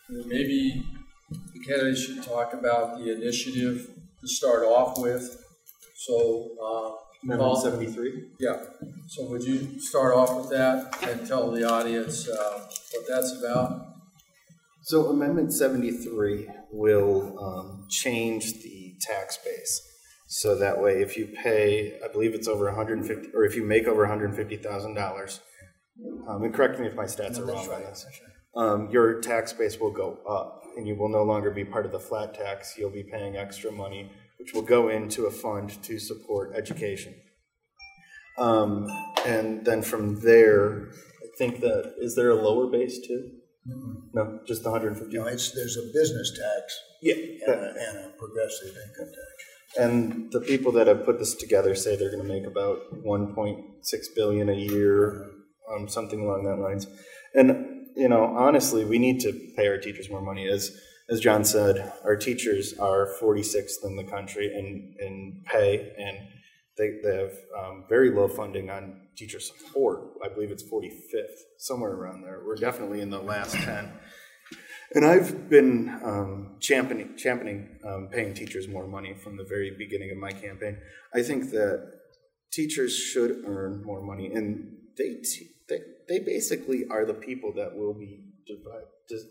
Maybe the candidates should talk about the initiative to start off with. So, Amendment 73? Yeah. So would you start off with that and tell the audience what that's about? So Amendment 73 will change the tax base. So that way, if you pay, I believe it's over 150, or if you make over $150,000, and correct me if my stats are wrong on this, your tax base will go up, and you will no longer be part of the flat tax. You'll be paying extra money, which will go into a fund to support education. And then from there, I think that, is there a lower base too? Mm-hmm. No, just the 150. No, there's a business tax and a progressive income tax. And the people that have put this together say they're going to make about $1.6 billion a year, something along that lines. And honestly, we need to pay our teachers more money. As John said, our teachers are 46th in the country in pay, and they have very low funding on teacher support. I believe it's 45th, somewhere around there. We're definitely in the last 10. And I've been championing paying teachers more money from the very beginning of my campaign. I think that teachers should earn more money, and they basically are the people that will be divided.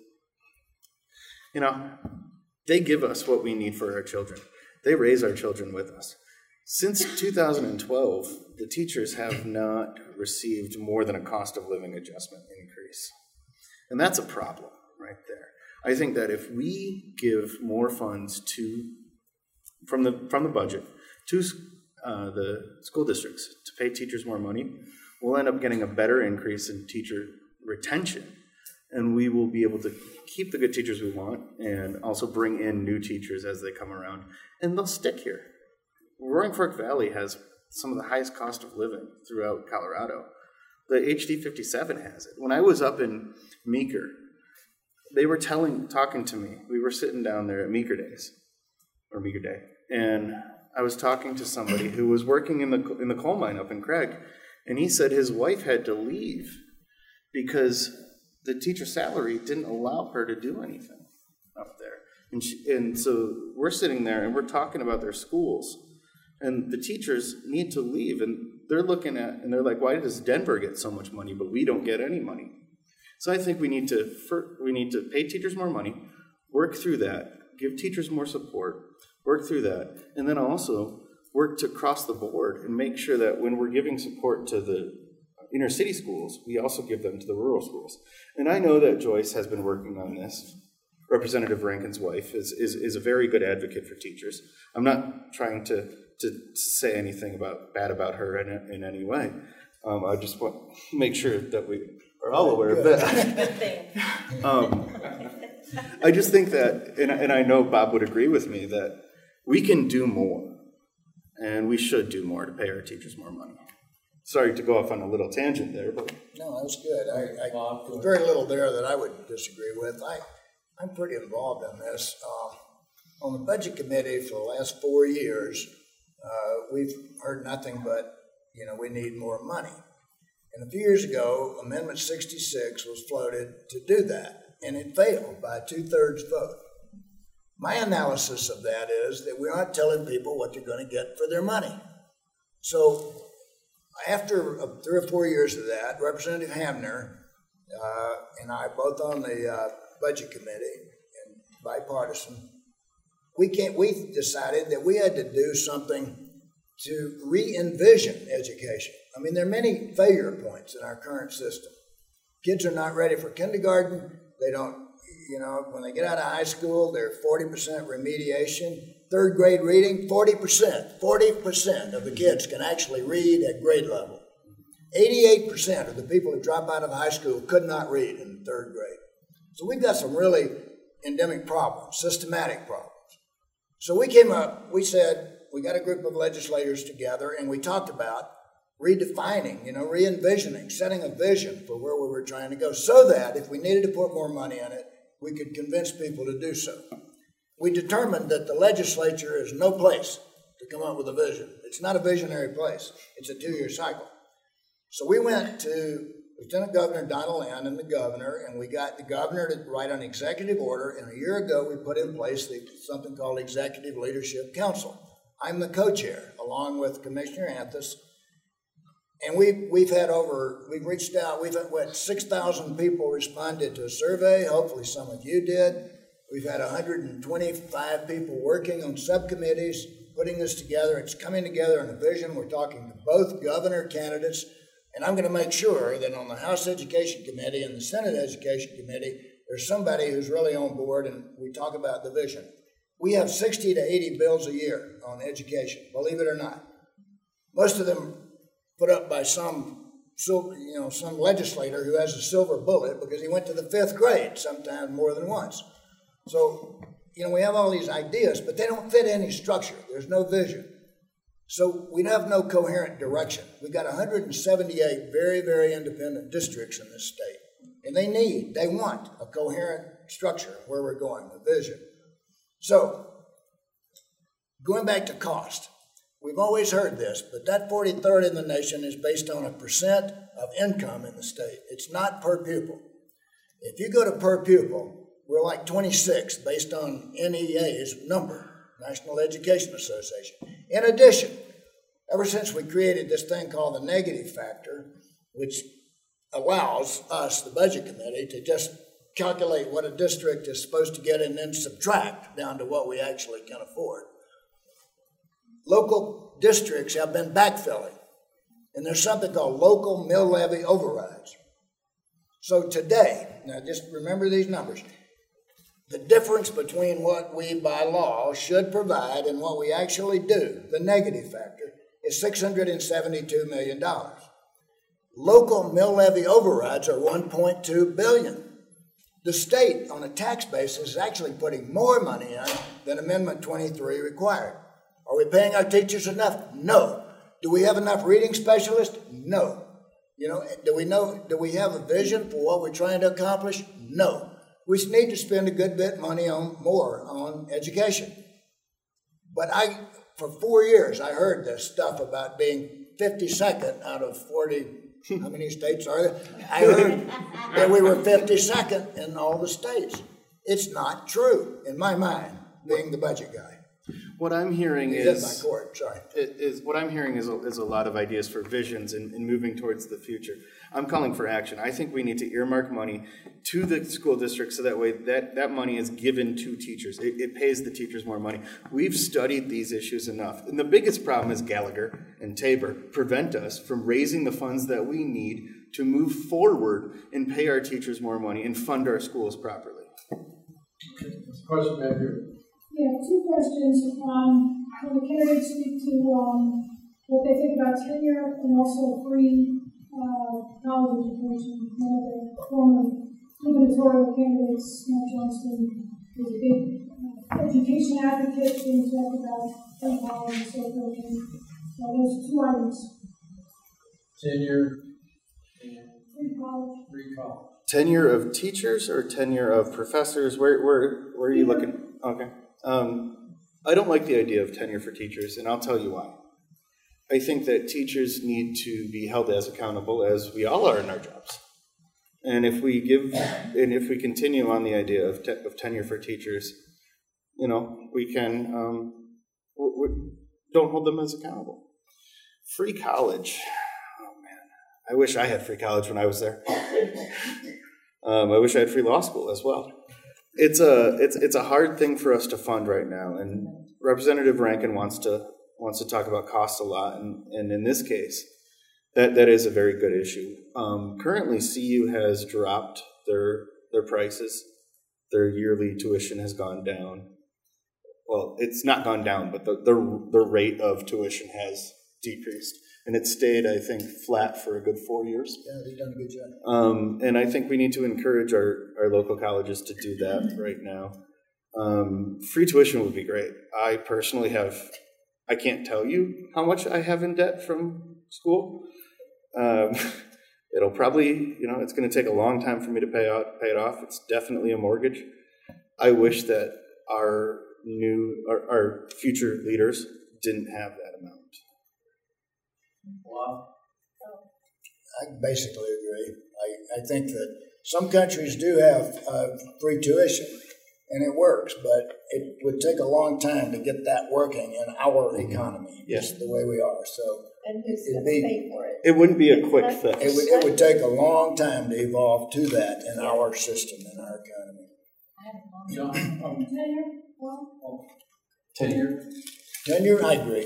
They give us what we need for our children. They raise our children with us. Since 2012, the teachers have not received more than a cost of living adjustment increase. And that's a problem right there. I think that if we give more funds from the budget to the school districts to pay teachers more money, we'll end up getting a better increase in teacher retention. And we will be able to keep the good teachers we want and also bring in new teachers as they come around. And they'll stick here. Roaring Fork Valley has some of the highest cost of living throughout Colorado. The HD 57 has it. When I was up in Meeker, they were talking to me. We were sitting down there at Meeker Day, and I was talking to somebody who was working in the coal mine up in Craig, and he said his wife had to leave because the teacher salary didn't allow her to do anything up there. And so we're sitting there and we're talking about their schools. And the teachers need to leave, and they're looking at, and they're like, why does Denver get so much money, but we don't get any money? So I think we need to pay teachers more money, work through that, give teachers more support, work through that, and then also work to cross the board and make sure that when we're giving support to the inner city schools, we also give them to the rural schools. And I know that Joyce has been working on this. Representative Rankin's wife is a very good advocate for teachers. I'm not trying to say anything bad about her in any way. I just want to make sure that we are all aware of that. I just think that, and I know Bob would agree with me, that we can do more, and we should do more to pay our teachers more money. Sorry to go off on a little tangent there, but no, that was good. There's very little there that I would disagree with. I'm pretty involved in this. On the budget committee for the last 4 years, we've heard nothing but, we need more money. And a few years ago, Amendment 66 was floated to do that, and it failed by a 2/3 vote. My analysis of that is that we aren't telling people what they're going to get for their money. So after 3 or 4 years of that, Representative Hamner and I, both on the budget committee and bipartisan, we decided that we had to do something to re-envision education. I mean, there are many failure points in our current system. Kids are not ready for kindergarten. They don't, when they get out of high school, they're 40% remediation. 3rd grade reading, 40% of the kids can actually read at grade level. 88% of the people who drop out of high school could not read in the 3rd grade. So we've got some really endemic problems, systematic problems. So we said, we got a group of legislators together, and we talked about redefining, re-envisioning, setting a vision for where we were trying to go, so that if we needed to put more money in it, we could convince people to do so. We determined that the legislature is no place to come up with a vision. It's not a visionary place. It's a 2-year cycle. So we went to the Lieutenant Governor Donald Land and the governor, and we got the governor to write an executive order, and a year ago we put in place something called Executive Leadership Council. I'm the co-chair, along with Commissioner Anthus, and we've reached out, we've had 6,000 people responded to a survey, hopefully some of you did. We've had 125 people working on subcommittees, putting this together. It's coming together in a vision. We're talking to both governor candidates, and I'm going to make sure that on the House Education Committee and the Senate Education Committee, there's somebody who's really on board, and we talk about the vision. We have 60 to 80 bills a year on education, believe it or not. Most of them put up by some legislator who has a silver bullet because he went to the 5th grade, sometimes more than once. So, we have all these ideas, but they don't fit any structure. There's no vision. So we have no coherent direction. We've got 178 very, very independent districts in this state, and they want a coherent structure where we're going, a vision. So, going back to cost, we've always heard this, but that 43rd in the nation is based on a percent of income in the state. It's not per pupil. If you go to per pupil, we're like 26 based on NEA's number, National Education Association. In addition, ever since we created this thing called the negative factor, which allows us, the Budget Committee, to just calculate what a district is supposed to get and then subtract down to what we actually can afford. Local districts have been backfilling, and there's something called local mill levy overrides. So today, now just remember these numbers, the difference between what we by law should provide and what we actually do, the negative factor, is $672 million. Local mill levy overrides are $1.2 billion. The state, on a tax basis, is actually putting more money in than Amendment 23 required. Are we paying our teachers enough? No. Do we have enough reading specialists? No. Do we have a vision for what we're trying to accomplish? No. We need to spend a good bit of money more on education. But for 4 years, I heard this stuff about being 52nd out of 40, how many states are there? I heard that we were 52nd in all the states. It's not true, in my mind, being the budget guy. What I'm hearing is a lot of ideas for visions and moving towards the future. I'm calling for action. I think we need to earmark money to the school district so that way that money is given to teachers. It pays the teachers more money. We've studied these issues enough. And the biggest problem is Gallagher and Tabor prevent us from raising the funds that we need to move forward and pay our teachers more money and fund our schools properly. Question back here. Yeah, 2 questions. Can the candidates speak to what they think about tenure and also free college education? One of the former gubernatorial candidates, Matt Johnston, is a big education advocate, and talked about free college and so forth. So those 2 items. Tenure and free college. Free college. Tenure of teachers or tenure of professors? Where are you looking? Okay. I don't like the idea of tenure for teachers, and I'll tell you why. I think that teachers need to be held as accountable as we all are in our jobs. And if we continue on the idea of tenure for teachers, we can don't hold them as accountable. Free college. Oh man, I wish I had free college when I was there. I wish I had free law school as well. It's a hard thing for us to fund right now, and Representative Rankin wants to talk about costs a lot, and in this case, that is a very good issue. Currently, CU has dropped their prices. Their yearly tuition has gone down. Well, it's not gone down, but the rate of tuition has decreased. And it stayed, I think, flat for a good 4 years. Yeah, they've done a good job. And I think we need to encourage our local colleges to do that right now. Free tuition would be great. I personally I can't tell you how much I have in debt from school. It'll probably, it's going to take a long time for me to pay it off. It's definitely a mortgage. I wish that our future leaders didn't have that amount. Wow. I basically agree. I think that some countries do have free tuition, and it works, but it would take a long time to get that working in our economy, Yes. the way we are. So And who's going to pay for it? It wouldn't be a quick fix. it would take a long time to evolve to that in our system, in our economy. John, Tenure, well, tenure, Tenure, I agree.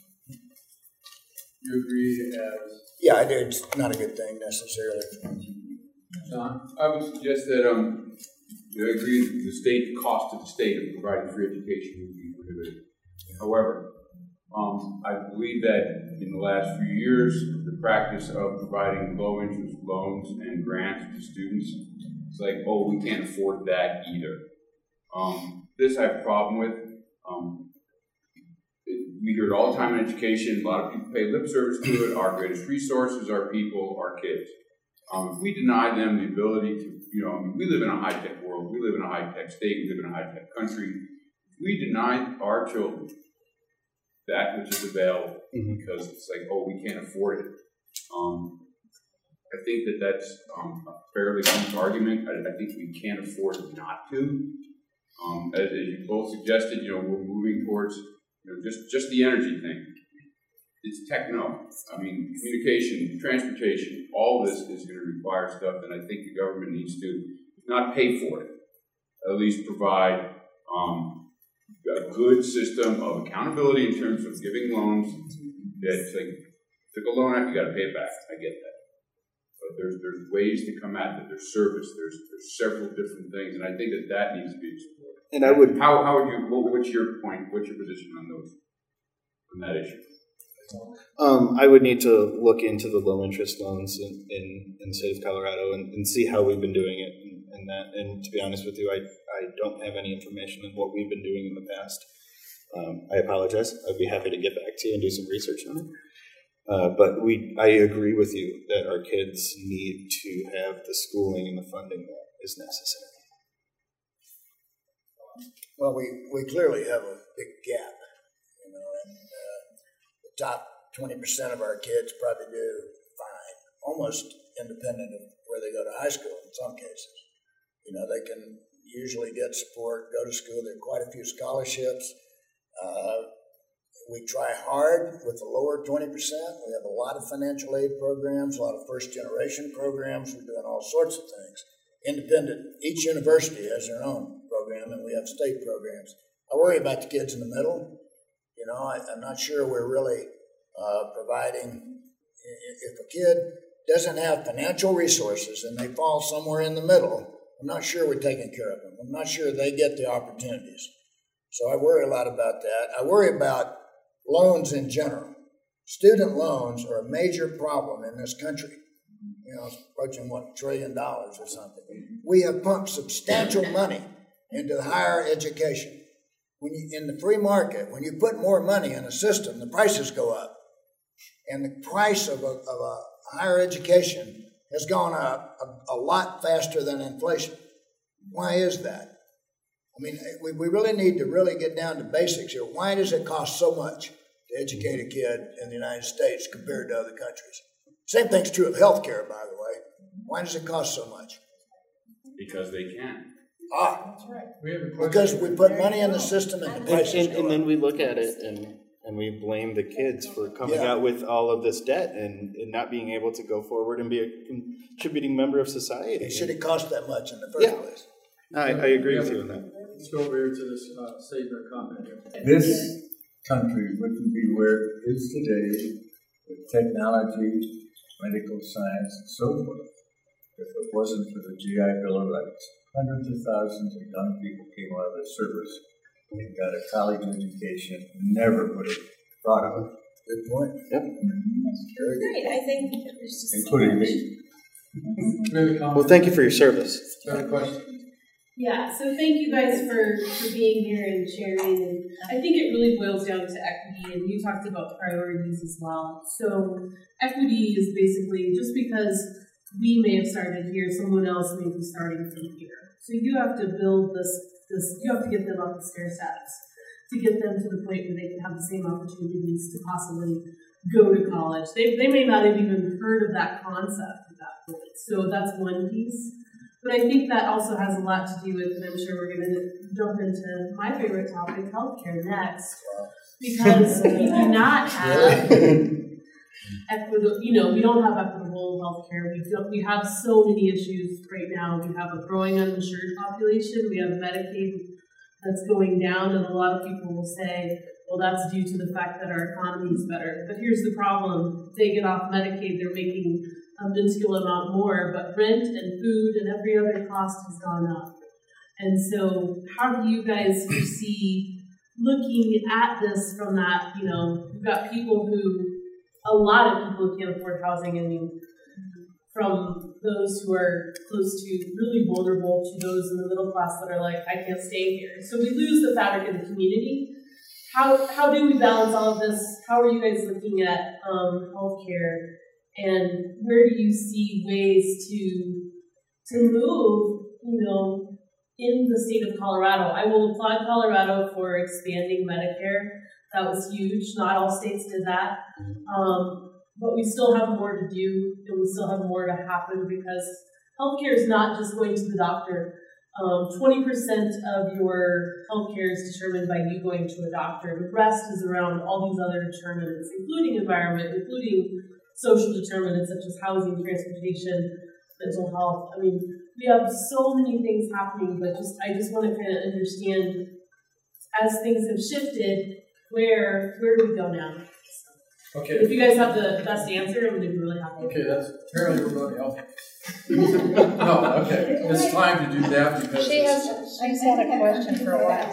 you agree as, Yeah, I do. It's not a good thing necessarily. John? I would suggest that, I agree that the state, cost to the state of providing free education would be prohibited. However, I believe that in the last few years, the practice of providing low-interest loans and grants to students, it's like, oh, we can't afford that either. This I have a problem with. We hear it all the time in education. A lot of people pay lip service to it. Our greatest resources are people, our kids. If we deny them the ability to, we live in a high-tech world. We live in a high-tech state. We live in a high-tech country. If we deny our children that which is available because it's like, oh, we can't afford it. I think that that's a fairly weak argument. I think we can't afford not to. As you both suggested, we're moving towards just the energy thing. It's techno. I mean, communication, transportation, all this is going to require stuff, and I think the government needs to not pay for it, at least provide a good system of accountability in terms of giving loans. That's like, took a loan out, you got to pay it back. I get that. But there's ways to come at it. There's service. There's several different things, and I think that needs to be explored. And I would. How would you? What's your point? What's your position on that issue? I would need to look into the low interest loans in the state of Colorado and see how we've been doing it and that. And to be honest with you, I don't have any information on what we've been doing in the past. I apologize. I'd be happy to get back to you and do some research on it. But I agree with you that our kids need to have the schooling and the funding that is necessary. Well, we clearly have a big gap, and the top 20% of our kids probably do fine, almost independent of where they go to high school in some cases. They can usually get support, go to school. There are quite a few scholarships. We try hard with the lower 20%. We have a lot of financial aid programs, a lot of first-generation programs. We're doing all sorts of things. Independent, each university has their own program, and we have state programs. I worry about the kids in the middle. I'm not sure we're really providing. If a kid doesn't have financial resources and they fall somewhere in the middle, I'm not sure we're taking care of them. I'm not sure they get the opportunities. So I worry a lot about that. I worry about loans in general. Student loans are a major problem in this country. It's approaching, $1 trillion or something. We have pumped substantial money into higher education. In the free market, when you put more money in a system, the prices go up. And the price of a higher education has gone up a lot faster than inflation. Why is that? I mean, we really need to really get down to basics here. Why does it cost so much to educate a kid in the United States compared to other countries? Same thing's true of healthcare, by the way. Why does it cost so much? Because they can. that's right. Because we put money in the system and the prices go up. And then we look at it and we blame the kids for coming out with all of this debt and not being able to go forward and be a contributing member of society. It shouldn't cost that much in the first place. I agree with you on that. Let's go over here to this statement or comment here. This country wouldn't be where it is today with technology, medical science, and so forth if it wasn't for the GI Bill of Rights. Hundreds of thousands of young people came out of the service and got a college education, never would have thought of it. Good point. Yep. Very good. Great, I think there's just Including me. Well, thank you for your service. Got a question? Yeah, so thank you guys for being here and sharing. And I think it really boils down to equity, and you talked about priorities as well. So equity is basically just because we may have started here, someone else may be starting from here. So you have to build this you have to get them up the stair steps to get them to the point where they can have the same opportunities to possibly go to college. They may not have even heard of that concept at that So that's one piece. But I think that also has a lot to do with, and I'm sure we're going to jump into my favorite topic, healthcare, next. Because we do not have equitable, we don't have equitable healthcare. We have so many issues right now. We have a growing uninsured population. We have Medicaid that's going down, and a lot of people will say, well, that's due to the fact that our economy is better. But here's the problem. They get off Medicaid, they're making a minuscule amount more, but rent and food and every other cost has gone up. And so how do you guys foresee looking at this from that, you've got people a lot of people who can't afford housing. I mean, from those who are close to really vulnerable to those in the middle class that are like, I can't stay here. So we lose the fabric of the community. How do we balance all of this? How are you guys looking at healthcare? And where do you see ways to move, in the state of Colorado? I will applaud Colorado for expanding Medicare. That was huge. Not all states did that. But we still have more to do, and we still have more to happen, because healthcare is not just going to the doctor. 20% of your healthcare is determined by you going to a doctor. The rest is around all these other determinants, including environment, including social determinants such as housing, transportation, mental health. I mean, we have so many things happening, but I just want to kind of understand, as things have shifted, where do we go now? Okay. If you guys have the best answer, I'm going to be really happy. Okay, that's apparently we're going to help. No, okay. It's time to do that because she's had a question for a while.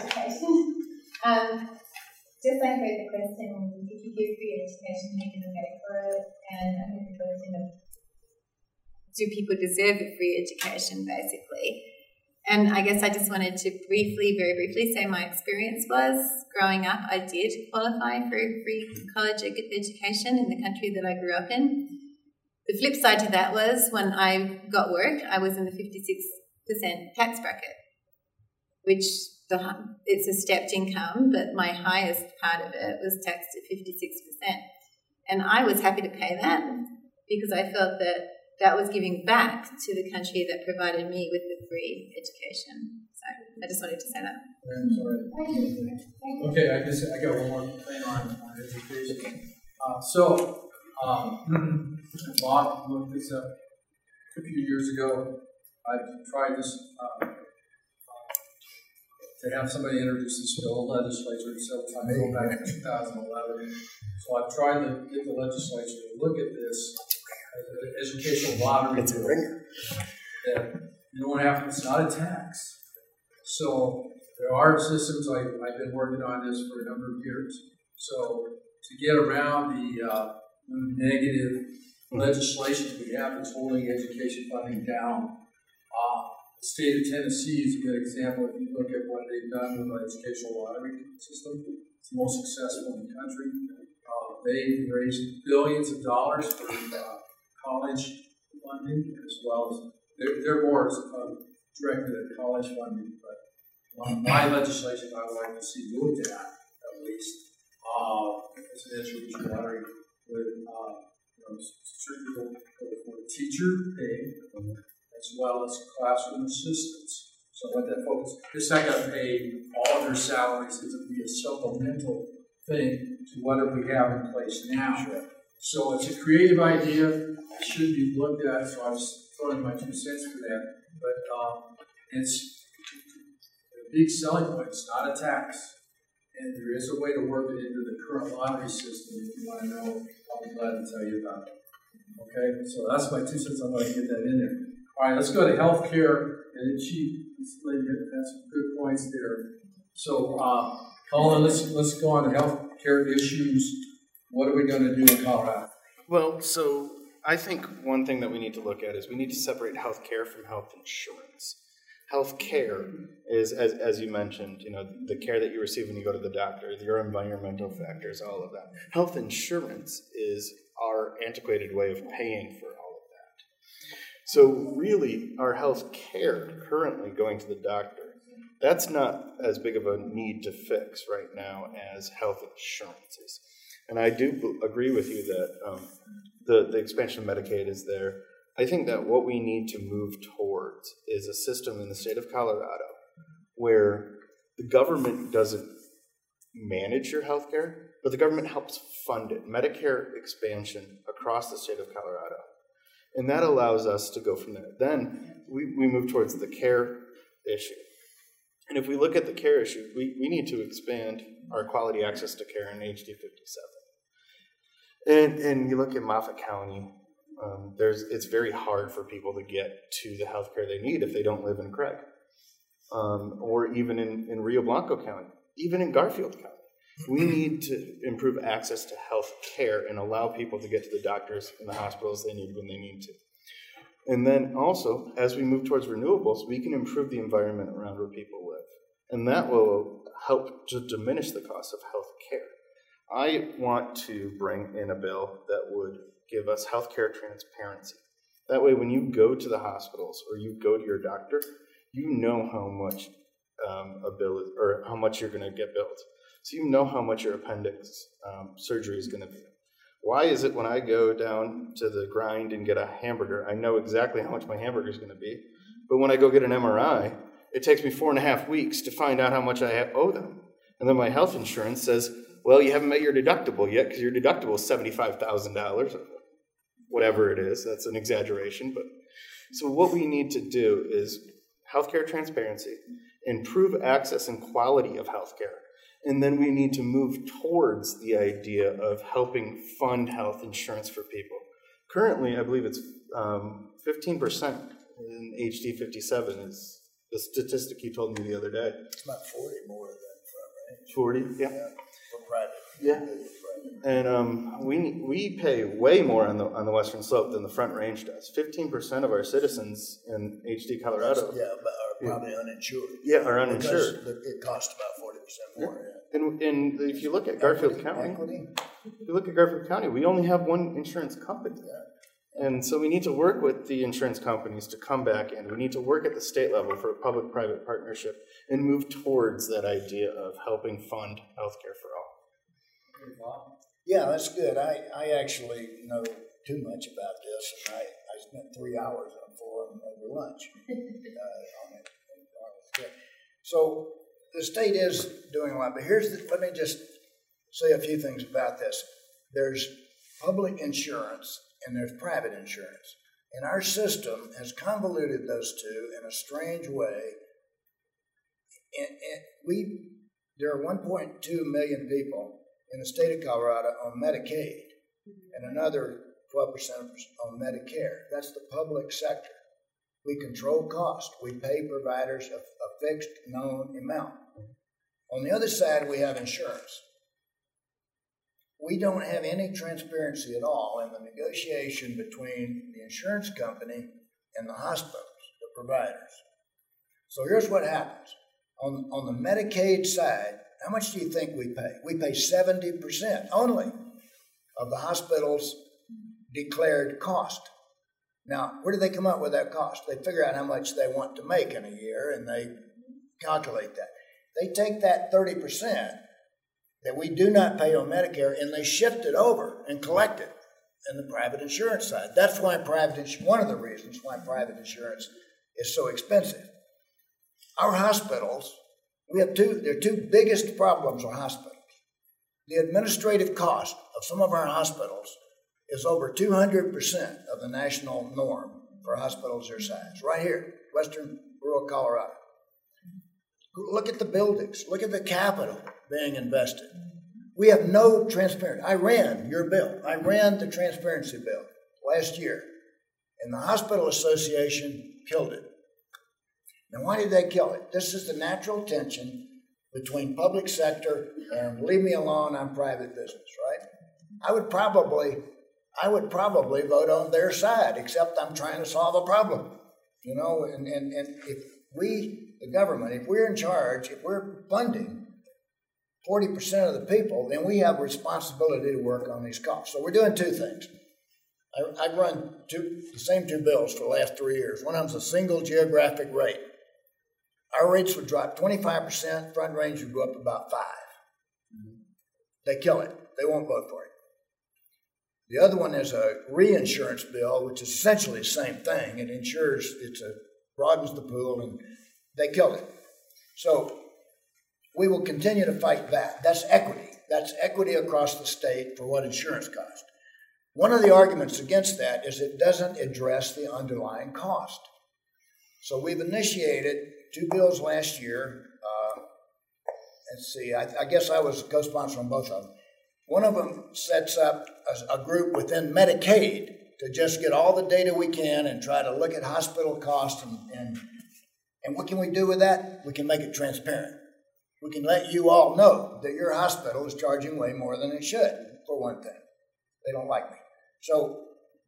Just I heard the question, if you give free education, you're going to pay for it, and I heard the question of, do people deserve a free education, basically? And I guess I just wanted to very briefly say my experience was, growing up, I did qualify for a free college education in the country that I grew up in. The flip side to that was, when I got work, I was in the 56% tax bracket, which it's a stepped income, but my highest part of it was taxed at 56%. And I was happy to pay that because I felt that was giving back to the country that provided me with the free education. So I just wanted to say that. Okay, I got one more thing on education. Bob looked this up a few years ago. I tried this to have somebody introduce this bill in the legislature several times, go back in 2011. So I tried to get the legislature to look at this as an educational lottery bill. And you know what happens? It's not a tax. So there are systems, I've been working on this for a number of years. So to get around the negative legislation we have that's holding education funding down, the state of Tennessee is a good example. If you look at what they've done with the educational lottery system, it's the most successful in the country. They've raised billions of dollars for college funding, as well as they're more directed at college funding. But my legislation, I would like to see looked at least as an educational lottery with strictly for the teacher pay, as well as classroom assistants. So what that focus, it's not going to pay all their salaries. It'll be a supplemental thing to whatever we have in place now. Sure. So it's a creative idea. It should be looked at. So I was throwing my 2 cents for that. But it's a big selling point. It's not a tax. And there is a way to work it into the current lottery system. If you want to know, I'll be glad to tell you about it. Okay, so that's my 2 cents. I'm going to get that in there. All right, let's go to healthcare and achieve. That's some good points there. So, Colin, let's go on to healthcare issues. What are we going to do in Colorado? Well, so I think one thing that we need to look at is we need to separate healthcare from health insurance. Healthcare is, as you mentioned, the care that you receive when you go to the doctor, your environmental factors, all of that. Health insurance is our antiquated way of paying for all of that. So really, our health care currently going to the doctor, that's not as big of a need to fix right now as health insurance is. And I do agree with you that the expansion of Medicaid is there. I think that what we need to move towards is a system in the state of Colorado where the government doesn't manage your health care, but the government helps fund it. Medicare expansion across the state of Colorado. And that allows us to go from there. Then we move towards the care issue. And if we look at the care issue, we need to expand our quality access to care in HD 57. And you look at Moffat County, it's very hard for people to get to the health care they need if they don't live in Craig. Or even in Rio Blanco County, even in Garfield County. We need to improve access to health care and allow people to get to the doctors and the hospitals they need when they need to. And then also, as we move towards renewables, we can improve the environment around where people live. And that will help to diminish the cost of health care. I want to bring in a bill that would give us healthcare transparency. That way, when you go to the hospitals or you go to your doctor, you know how much a bill is, or how much you're going to get billed. So you know how much your appendix surgery is going to be. Why is it when I go down to the grind and get a hamburger, I know exactly how much my hamburger is going to be, but when I go get an MRI, it takes me 4.5 weeks to find out how much I owe them. And then my health insurance says, well, you haven't met your deductible yet because your deductible is $75,000, whatever it is. That's an exaggeration. But so what we need to do is healthcare transparency, improve access and quality of healthcare. And then we need to move towards the idea of helping fund health insurance for people. Currently, I believe it's 15% in HD 57 is the statistic you told me the other day. It's about 40 more than front range. 40, yeah. For private. Yeah. And we pay way more on the Western Slope than the Front Range does. 15% of our citizens in HD Colorado But are probably uninsured. Yeah, are uninsured. Because it costs about 40% more. Yeah. And if you look at Garfield County, we only have one insurance company. Yeah. And so we need to work with the insurance companies to come back in. We need to work at the state level for a public-private partnership and move towards that idea of helping fund healthcare for all. Yeah, that's good. I actually know too much about this, and I spent 3 hours on the forum over lunch on it. So the state is doing a lot, but let me just say a few things about this. There's public insurance and there's private insurance. And our system has convoluted those two in a strange way. There are 1.2 million people in the state of Colorado on Medicaid and another 12% on Medicare. That's the public sector. We control cost. We pay providers a fixed known amount. On the other side, we have insurance. We don't have any transparency at all in the negotiation between the insurance company and the hospitals, the providers. So here's what happens. On the Medicaid side, how much do you think we pay? We pay 70% only of the hospital's declared cost. Now, where do they come up with that cost? They figure out how much they want to make in a year, and they calculate that. They take that 30% that we do not pay on Medicare, and they shift it over and collect it in the private insurance side. That's why one of the reasons why private insurance is so expensive. Our hospitals, their two biggest problems are hospitals. The administrative cost of some of our hospitals is over 200% of the national norm for hospitals their size. Right here, western rural Colorado. Look at the buildings. Look at the capital being invested. We have no transparency. I ran your bill. I ran the transparency bill last year, and the Hospital Association killed it. Now, why did they kill it? This is the natural tension between public sector and leave me alone, I'm private business, right? I would probably vote on their side, except I'm trying to solve a problem, and if we, the government, if we're in charge, if we're funding 40% of the people, then we have a responsibility to work on these costs. So we're doing two things. I've run the same two bills for the last 3 years. One of them's a single geographic rate. Our rates would drop 25%, Front Range would go up about 5%. They kill it. They won't vote for it. The other one is a reinsurance bill, which is essentially the same thing. It insures, broadens the pool, and they killed it. So we will continue to fight that. That's equity. That's equity across the state for what insurance costs. One of the arguments against that is it doesn't address the underlying cost. So we've initiated 2 bills last year. Let's see, I guess I was co-sponsor on both of them. One of them sets up a group within Medicaid to just get all the data we can and try to look at hospital costs. And what can we do with that? We can make it transparent. We can let you all know that your hospital is charging way more than it should, for one thing. They don't like me. So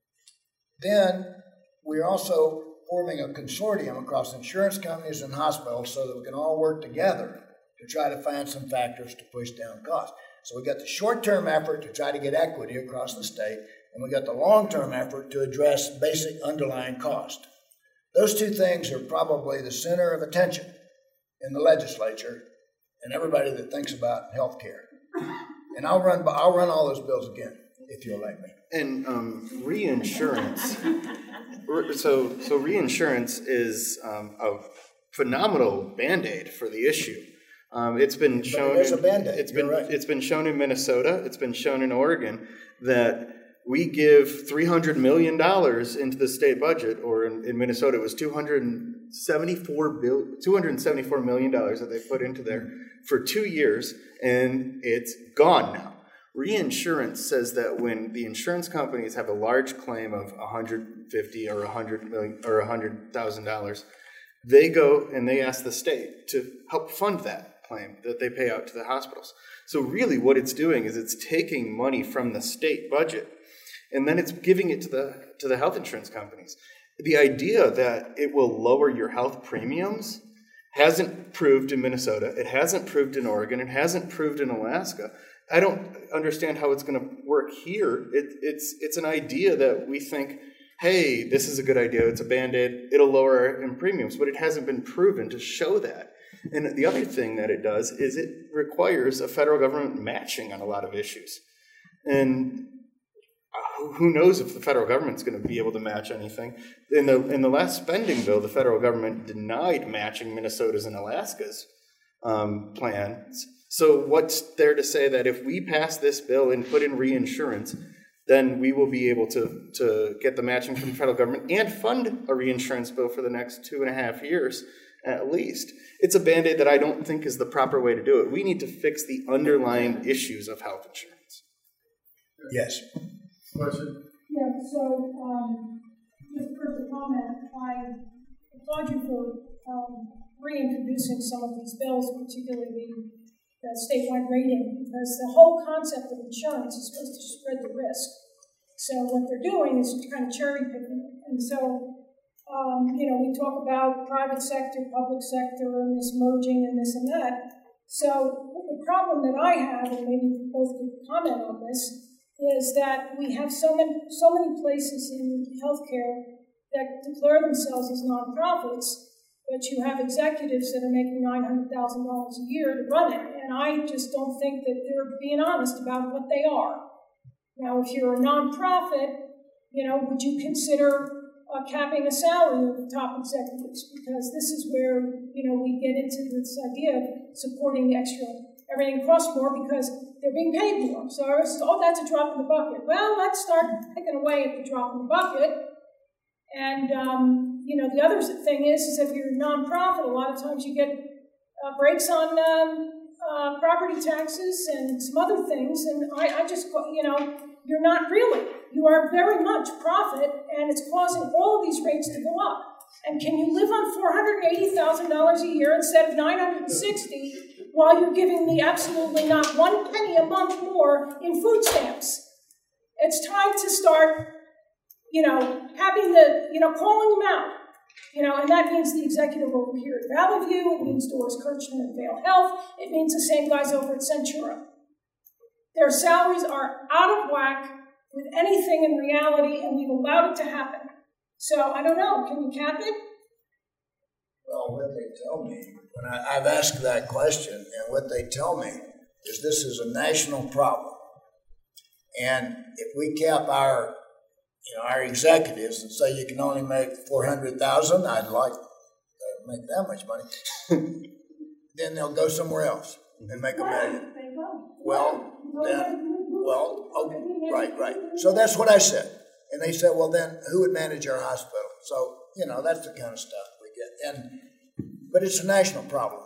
then we're also forming a consortium across insurance companies and hospitals so that we can all work together to try to find some factors to push down costs. So we got the short-term effort to try to get equity across the state, and we got the long-term effort to address basic underlying cost. Those two things are probably the center of attention in the legislature and everybody that thinks about health care. And I'll run all those bills again, if you'll let me. And reinsurance. So reinsurance is a phenomenal Band-Aid for the issue. It's been shown. It's a Band-Aid. It's been shown in Minnesota. It's been shown in Oregon that we give $300 million into the state budget, or in Minnesota it was $274 million that they put into there for 2 years, and it's gone now. Reinsurance says that when the insurance companies have a large claim of $150 or $100 million or $100,000, they go and they ask the state to help fund that claim that they pay out to the hospitals. So really what it's doing is it's taking money from the state budget and then it's giving it to the health insurance companies. The idea that it will lower your health premiums hasn't proved in Minnesota. It hasn't proved in Oregon. It hasn't proved in Alaska. I don't understand how it's going to work here. It's an idea that we think, hey, this is a good idea. It's a Band-Aid. It'll lower our premiums, but it hasn't been proven to show that. And the other thing that it does is it requires a federal government matching on a lot of issues. And who knows if the federal government's going to be able to match anything. In the last spending bill, the federal government denied matching Minnesota's and Alaska's plans. So what's there to say that if we pass this bill and put in reinsurance, then we will be able to get the matching from the federal government and fund a reinsurance bill for the next 2.5 years at least. It's a Band-Aid that I don't think is the proper way to do it. We need to fix the underlying issues of health insurance. Yes. Question? Yeah, so just for the comment, I applaud you for reintroducing some of these bills, particularly the statewide rating, because the whole concept of insurance is supposed to spread the risk. So what they're doing is kind of cherry picking. And so, we talk about private sector, public sector, and this merging and this and that. So the problem that I have, and maybe you both could comment on this, is that we have so many places in healthcare that declare themselves as nonprofits, but you have executives that are making $900,000 a year to run it, and I just don't think that they're being honest about what they are. Now, if you're a nonprofit, would you consider capping a salary of the top executives? Because this is where, we get into this idea of supporting the extra. Everything costs more because they're being paid more. So that's a drop in the bucket. Well, let's start picking away at the drop in the bucket. And, the other thing is if you're a nonprofit, a lot of times you get breaks on property taxes and some other things. And I just, you're not really. You are very much profit, and it's causing all of these rates to go up. And can you live on $480,000 a year instead of $960,000 while you're giving me absolutely not 1 penny a month more in food stamps? It's time to start, having calling them out. And that means the executive over here at Valley View, it means Doris Kirchner at Vale Health, it means the same guys over at Centura. Their salaries are out of whack with anything in reality, and we've allowed it to happen. So, I don't know, can we cap it? Well, what they tell me, when I've asked that question, and what they tell me is this is a national problem. And if we cap our executives and say you can only make 400,000, I'd like to make that much money. Then they'll go somewhere else and make $1 million. Right. So that's what I said. And they said, well, then who would manage our hospital? So, that's the kind of stuff we get. But it's a national problem.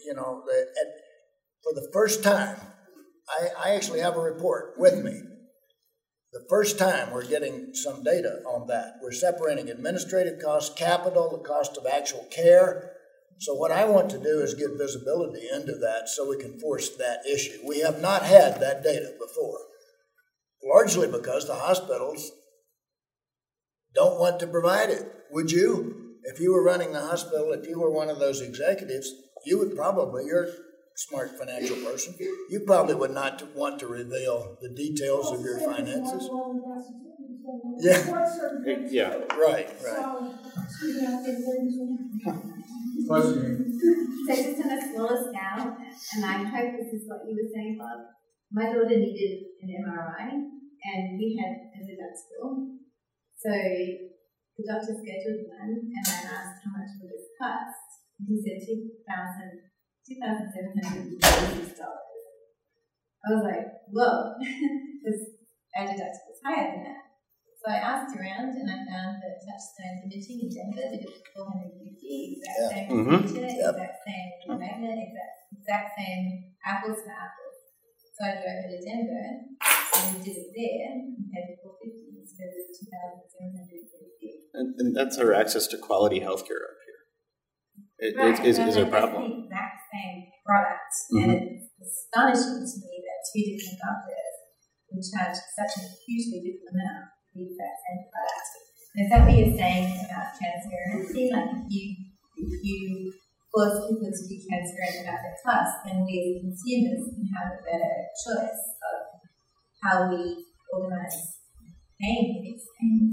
For the first time, I actually have a report with me. The first time we're getting some data on that. We're separating administrative costs, capital, the cost of actual care. So what I want to do is get visibility into that so we can force that issue. We have not had that data before, largely because the hospitals don't want to provide it. Would you? If you were running the hospital, if you were one of those executives, you're a smart financial person, you probably would not want to reveal the details of your finances. Yeah. Right. So just on a smaller scale, and I hope this is what you were saying, Bob, my daughter needed an MRI, and we had a deductible. So the doctor scheduled one, and I asked how much would this cost. He said $2,736. I was like, whoa, because our deductible was higher than that. So I asked around, and I found that Touchstone Imaging in Denver did it for $450, exact same computer, exact same magnet, exact same apples to apples. So I drove to Denver, and we did it there, and paid $450 instead of $2,736. And that's our access to quality healthcare up here. Is a problem. That's the exact same product, and it's astonishing to me that two different doctors would charge such a hugely different amount for the exact same product. And is that what you're saying about transparency? Like if you force people to be transparent about their costs, then we as consumers can have a better choice of how we organize paying for these things.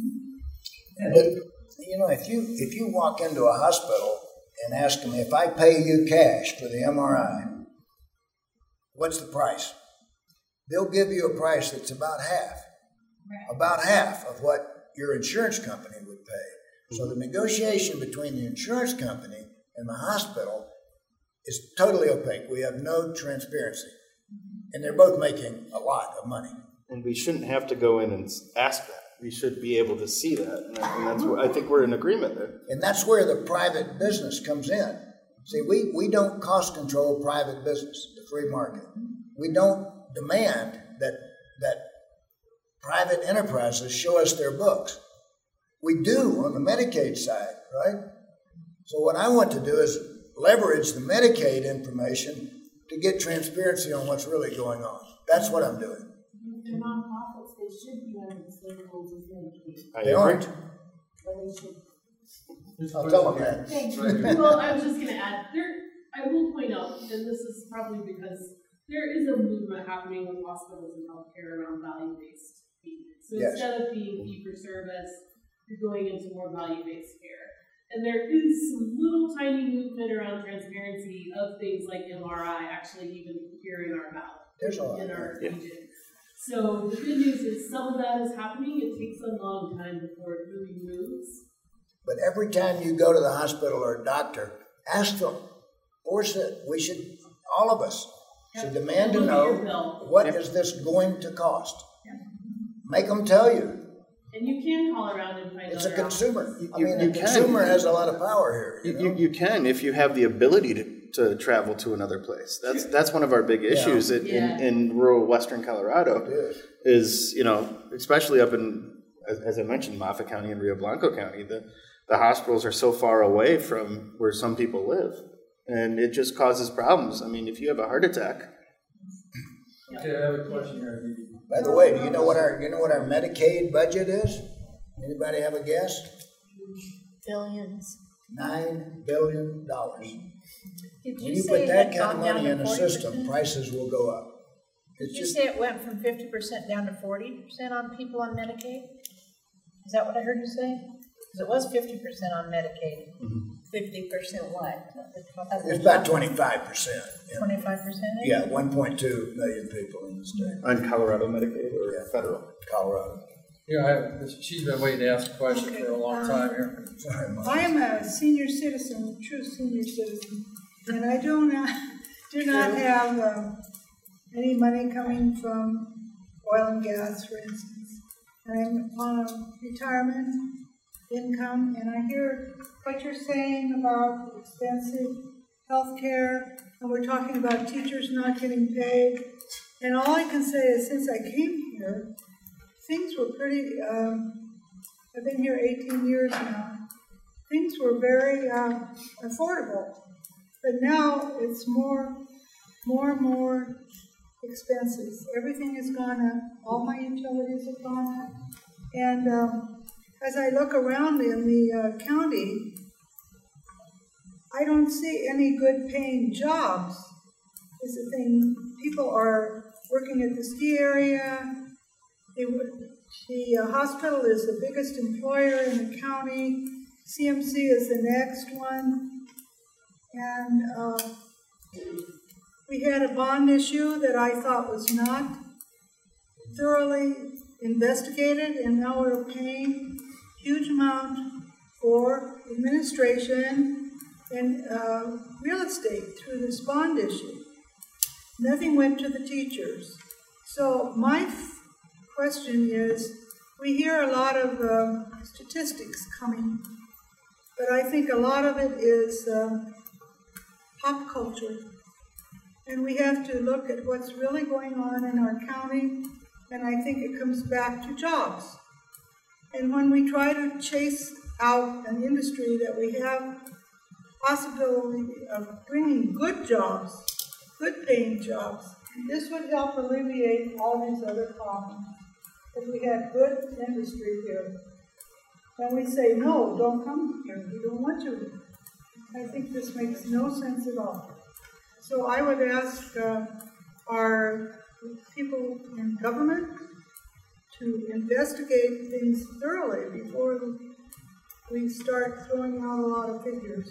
If you walk into a hospital and ask them, if I pay you cash for the MRI, what's the price? They'll give you a price that's about half of what your insurance company would pay. So the negotiation between the insurance company and the hospital is totally opaque. We have no transparency. And they're both making a lot of money. And we shouldn't have to go in and ask that. We should be able to see that. And that's where I think we're in agreement there. And that's where the private business comes in. See, we don't cost control private business, the free market. We don't demand that private enterprises show us their books. We do on the Medicaid side, right? So what I want to do is leverage the Medicaid information to get transparency on what's really going on. That's what I'm doing. The nonprofits, they should be under the same rules as Medicaid. They aren't. They should. I'll tell them that. Well, I was just going to add, I will point out, and this is probably because there is a movement happening with hospitals and healthcare around value-based payment. So instead of being fee-for-service, you're going into more value-based care. And there is some little tiny movement around transparency of things like MRI, actually even here in our valley, in our region. So the good news is some of that is happening. It takes a long time before it really moves. But every time you go to the hospital or a doctor, ask them, force it. We should, all of us, should demand to know what is this going to cost. Make them tell you. And you can call around and find out. It's a consumer. The consumer has a lot of power here. You can if you have the ability to travel to another place. That's one of our big issues in rural western Colorado. Is especially up in, as I mentioned, Moffat County and Rio Blanco County, the hospitals are so far away from where some people live, and it just causes problems. I mean, if you have a heart attack. Okay, I have a question here. By the way, do you know what our Medicaid budget is? Anybody have a guess? Billions. $9 billion. Did When you put that kind of money in a system, prices will go up. Did you say it went from 50% down to 40% on people on Medicaid? Is that what I heard you say? Because it was 50% on Medicaid. 50% what? It's about 25%. 25%? Yeah, 1.2 million people in the state. On Colorado Medicaid or federal? Colorado. Yeah, she's been waiting to ask a question for a long time here. Sorry, Mike. I am a senior citizen, true senior citizen, and I do not have any money coming from oil and gas, for instance. I'm on a retirement income, and I hear what you're saying about expensive health care, and we're talking about teachers not getting paid. And all I can say is, since I came here, things were pretty, I've been here 18 years now, things were very affordable. But now it's more and more expensive. Everything has gone up, all my utilities have gone up. And as I look around in the county, I don't see any good paying jobs. Is the thing. People are working at the ski area. The hospital is the biggest employer in the county. CMC is the next one. And we had a bond issue that I thought was not thoroughly investigated, and now we're paying huge amount for administration and real estate through this bond issue. Nothing went to the teachers. So my question is, we hear a lot of statistics coming, but I think a lot of it is pop culture. And we have to look at what's really going on in our county, and I think it comes back to jobs. And when we try to chase out an industry that we have possibility of bringing good jobs, good paying jobs, this would help alleviate all these other problems. If we had good industry here, and we say, no, don't come here, we don't want you. I think this makes no sense at all. So I would ask our people in government to investigate things thoroughly before we start throwing out a lot of figures.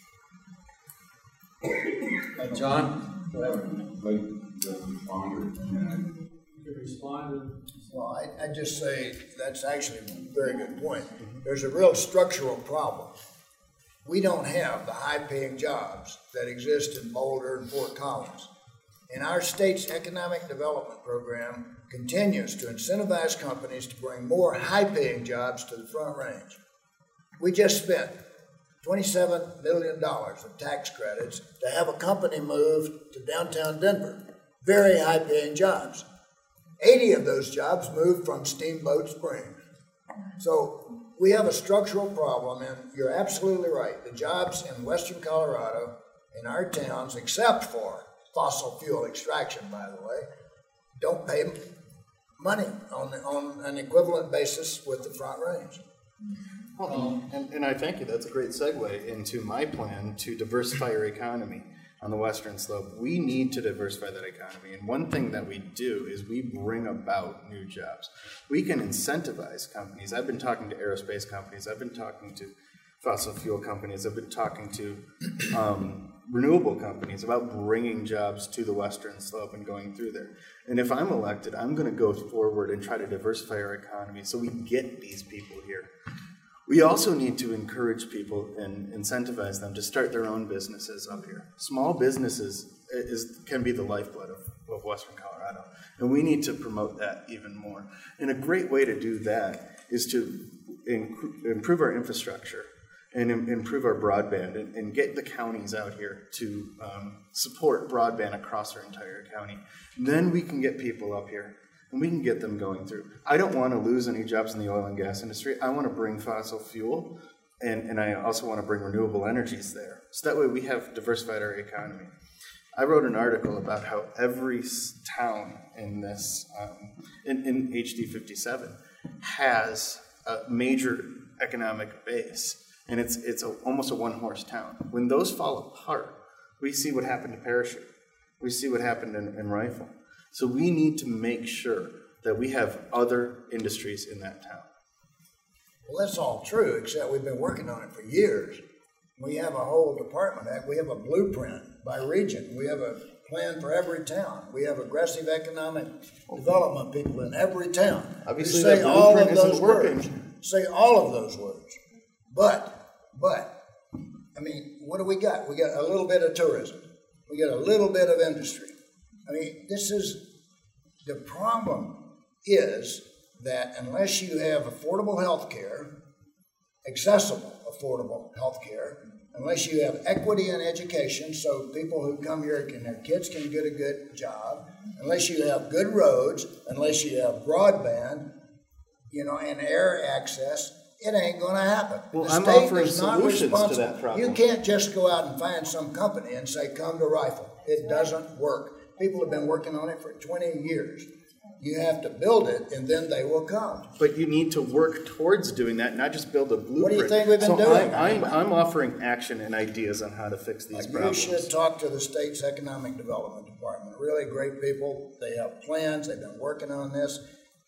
John? Go ahead. Well, I just say that's actually a very good point. There's a real structural problem. We don't have the high-paying jobs that exist in Boulder and Fort Collins. And our state's economic development program continues to incentivize companies to bring more high-paying jobs to the Front Range. We just spent $27 million of tax credits to have a company move to downtown Denver. Very high-paying jobs. 80 of those jobs moved from Steamboat Springs. So we have a structural problem, and you're absolutely right. The jobs in western Colorado, in our towns, except for fossil fuel extraction, by the way, don't pay money on an equivalent basis with the Front Range. Well, and I thank you. That's a great segue into my plan to diversify our economy on the western slope. We need to diversify that economy. And one thing that we do is we bring about new jobs. We can incentivize companies. I've been talking to aerospace companies. I've been talking to fossil fuel companies. I've been talking to renewable companies about bringing jobs to the western slope and going through there. And if I'm elected, I'm going to go forward and try to diversify our economy so we get these people here. We also need to encourage people and incentivize them to start their own businesses up here. Small businesses can be the lifeblood of western Colorado, and we need to promote that even more. And a great way to do that is to improve our infrastructure and improve our broadband and get the counties out here to support broadband across our entire county. Then we can get people up here and we can get them going through. I don't want to lose any jobs in the oil and gas industry. I want to bring fossil fuel, and I also want to bring renewable energies there. So that way we have diversified our economy. I wrote an article about how every town in this, in HD 57, has a major economic base, and it's almost a one-horse town. When those fall apart, we see what happened to Parachute. We see what happened in Rifle. So we need to make sure that we have other industries in that town. Well, that's all true, except we've been working on it for years. We have a whole department. We have a blueprint by region. We have a plan for every town. We have aggressive economic development people in every town. Obviously, say that all blueprint of those isn't working. words. Say all of those words. But, I mean, what do we got? We got a little bit of tourism. We got a little bit of industry. I mean, the problem is that unless you have affordable health care, accessible affordable health care, unless you have equity in education so people who come here their kids can get a good job, unless you have good roads, unless you have broadband, and air access, it ain't going to happen. Well, the I'm state offering is not solutions responsible. to that problem. You can't just go out and find some company and say, come to Rifle. It doesn't work. People have been working on it for 20 years. You have to build it, and then they will come. But you need to work towards doing that, not just build a blueprint. What do you think we've been doing? I'm offering action and ideas on how to fix these problems. You should talk to the state's economic development department. Really great people. They have plans. They've been working on this.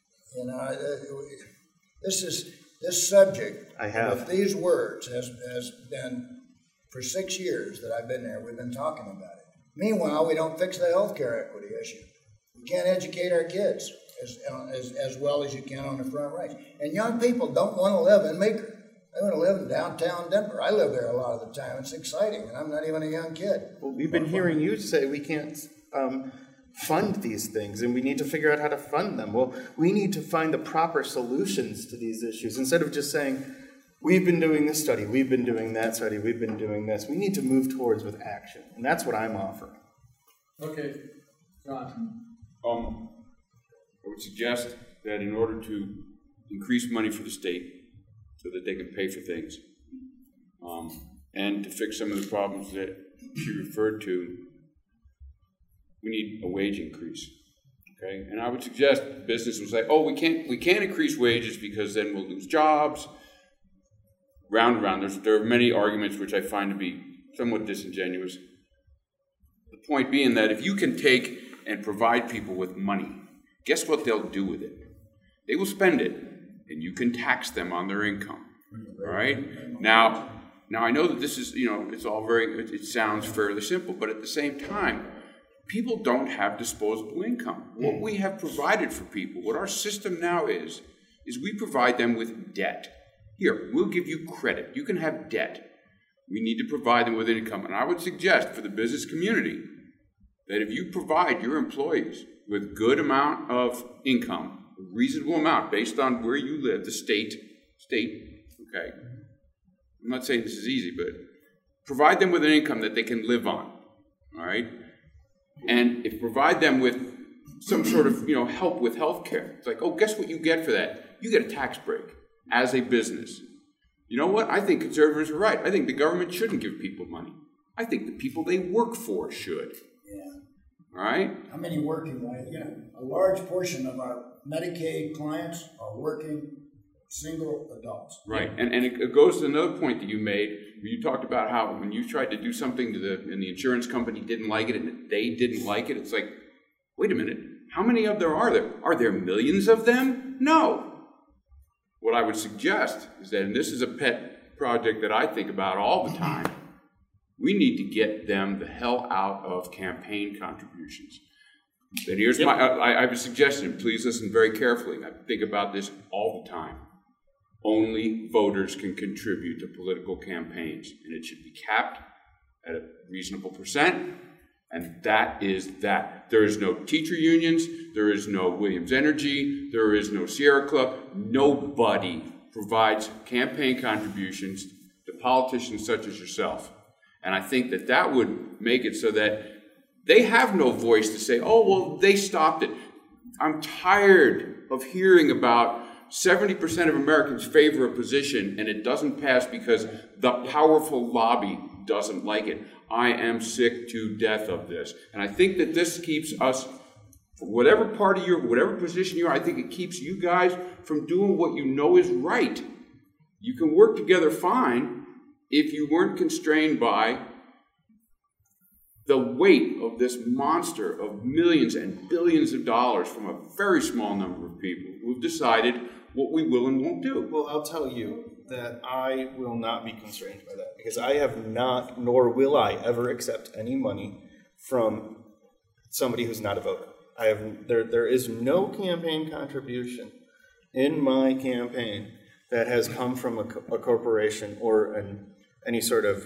This subject with these words has been for 6 years that I've been there. We've been talking about it. Meanwhile, we don't fix the health care equity issue. We can't educate our kids as well as you can on the Front Range. And young people don't want to live in Meeker. They want to live in downtown Denver. I live there a lot of the time. It's exciting, and I'm not even a young kid. Well, we've been hearing you say we can't fund these things, and we need to figure out how to fund them. Well, we need to find the proper solutions to these issues. Instead of just saying, we've been doing this study, we've been doing that study, we've been doing this. We need to move towards with action, and that's what I'm offering. Okay, John. I would suggest that in order to increase money for the state so that they can pay for things, and to fix some of the problems that she referred to, we need a wage increase. Okay, and I would suggest business will say, "Oh, we can't increase wages because then we'll lose jobs." Round and round. There are many arguments which I find to be somewhat disingenuous. The point being that if you can take and provide people with money, guess what they'll do with it? They will spend it, and you can tax them on their income. All right? Now I know that this is, it's all it sounds fairly simple, but at the same time, people don't have disposable income. What we have provided for people, what our system now is we provide them with debt. Here, we'll give you credit. You can have debt. We need to provide them with income. And I would suggest for the business community that if you provide your employees with good amount of income, a reasonable amount based on where you live, the state, okay? I'm not saying this is easy, but provide them with an income that they can live on, all right? And if provide them with some sort of, help with health care, it's like, oh, guess what you get for that? You get a tax break as a business. You know what? I think conservatives are right. I think the government shouldn't give people money. I think the people they work for should. Yeah. All right? How many working? A large portion of our Medicaid clients are working single adults. Right. And it goes to another point that you made, where you talked about how when you tried to do something and the insurance company didn't like it and they didn't like it, it's like, wait a minute, how many of there are there? Are there millions of them? No. What I would suggest is that, and this is a pet project that I think about all the time, we need to get them the hell out of campaign contributions. And here's I have a suggestion. Please listen very carefully. I think about this all the time. Only voters can contribute to political campaigns, and it should be capped at a reasonable percent. And that is that. There is no teacher unions. There is no Williams Energy. There is no Sierra Club. Nobody provides campaign contributions to politicians such as yourself. And I think that would make it so that they have no voice to say, oh, well, they stopped it. I'm tired of hearing about 70% of Americans favor a position and it doesn't pass because the powerful lobby doesn't like it. I am sick to death of this. And I think that this keeps us, whatever party you're, whatever position you are, I think it keeps you guys from doing what you know is right. You can work together fine if you weren't constrained by the weight of this monster of millions and billions of dollars from a very small number of people who've decided what we will and won't do. Well, I'll tell you, that I will not be constrained by that, because I have not, nor will I ever accept any money from somebody who's not a voter. There is no campaign contribution in my campaign that has come from a corporation or any sort of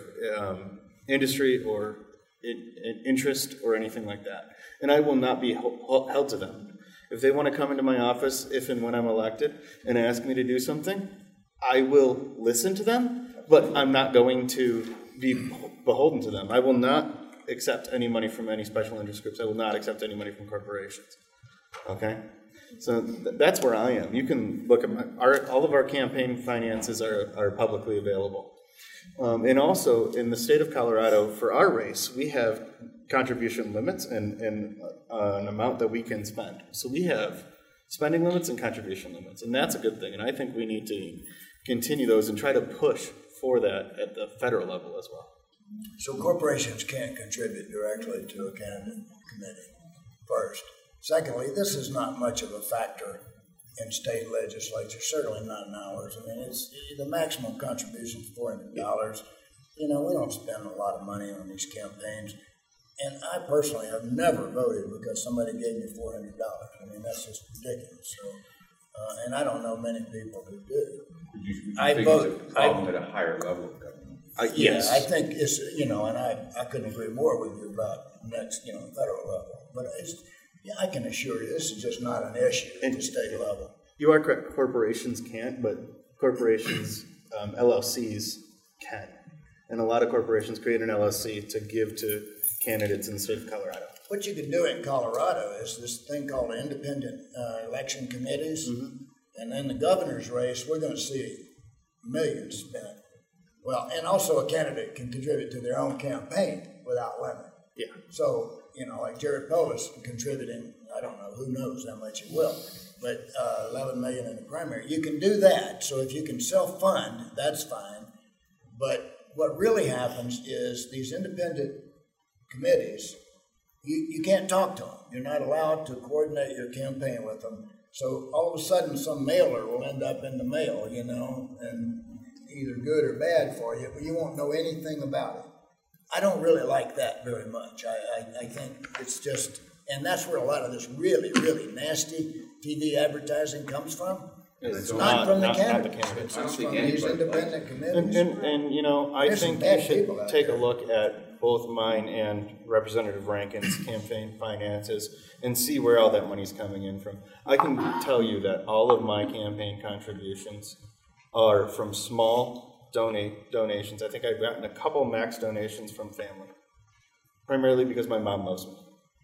industry or interest or anything like that. And I will not be held to them. If they want to come into my office, if and when I'm elected, and ask me to do something, I will listen to them, but I'm not going to be beholden to them. I will not accept any money from any special interest groups. I will not accept any money from corporations. Okay? So that's where I am. You can look at all of our campaign finances are publicly available. And also, in the state of Colorado, for our race, we have contribution limits and an amount that we can spend. So we have spending limits and contribution limits, and that's a good thing. And I think we need to continue those and try to push for that at the federal level as well. So corporations can't contribute directly to a candidate committee, first. Secondly, this is not much of a factor in state legislature, certainly not in ours. I mean, it's the maximum contribution is $400. You know, we don't spend a lot of money on these campaigns. And I personally have never voted because somebody gave me $400. I mean, that's just ridiculous. So, and I don't know many people who do. I vote. It's a problem at a higher level of government. Yes, I think it's, you know, and I couldn't agree more with you about next, you know, federal level. But it's, yeah, I can assure you, this is just not an issue at the state level. You are correct. Corporations can't, but corporations, LLCs can. And a lot of corporations create an LLC to give to candidates in the state of Colorado. What you can do in Colorado is this thing called independent election committees. Mm-hmm. And in the governor's race, we're going to see millions spent. Well, and also a candidate can contribute to their own campaign without limit. Yeah. So, you know, like Jared Polis contributing, I don't know, who knows how much he will, but $11 million in the primary. You can do that. So if you can self-fund, that's fine. But what really happens is these independent committees, you can't talk to them. You're not allowed to coordinate your campaign with them. So all of a sudden some mailer will end up in the mail, you know, and either good or bad for you, but you won't know anything about it. I don't really like that very much. I think it's just, and that's where a lot of this really, really nasty TV advertising comes from. It's not from the candidates. It's from these independent committees. And you know, I think you should take a look at both mine and Representative Rankin's campaign finances and see where all that money's coming in from. I can tell you that all of my campaign contributions are from small donations. I think I've gotten a couple max donations from family, primarily because my mom loves me.